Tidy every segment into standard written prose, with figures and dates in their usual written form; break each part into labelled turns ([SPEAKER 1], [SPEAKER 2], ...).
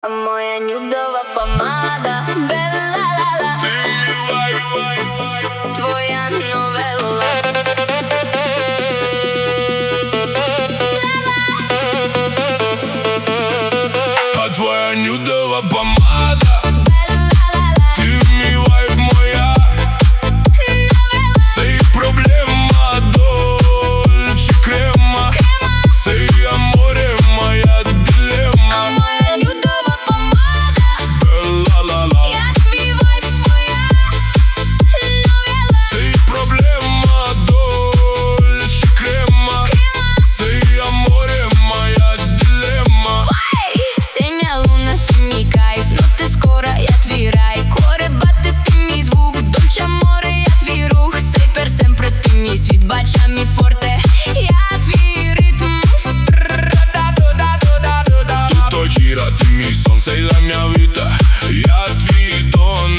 [SPEAKER 1] Моя нюдова помада, белла-ла-ла.
[SPEAKER 2] Ти мій лайф,
[SPEAKER 1] Твоя новела.
[SPEAKER 2] а твоя нюдова помада.
[SPEAKER 1] Белла-ла-ла.
[SPEAKER 2] Ти мій лайф, моя. Це і проблема, дольче крема. Це і аморе, моя дилема.
[SPEAKER 1] Моя нюдова помада.
[SPEAKER 2] Белла-ла-ла.
[SPEAKER 1] Я твій вайб, твоя новела.
[SPEAKER 2] Це і проблема, дольче крема. Це і аморе, моя дилема.
[SPEAKER 1] Синя луна, ти мій кайф, ну ти скоро, я твій рай. Коребати, ти мій звук, дольче море, я твій рух. Сей sempre, ти мій світ, бачамі форте, я твій ритм.
[SPEAKER 2] Tutto gira, ti mi son, sei la mia vita. Я твій тон.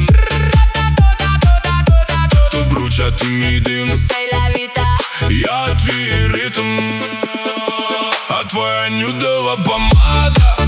[SPEAKER 2] Tu brucia, ти мій дим.
[SPEAKER 1] Sei la vita.
[SPEAKER 2] Я твій ритм. А твоя нюдова помада.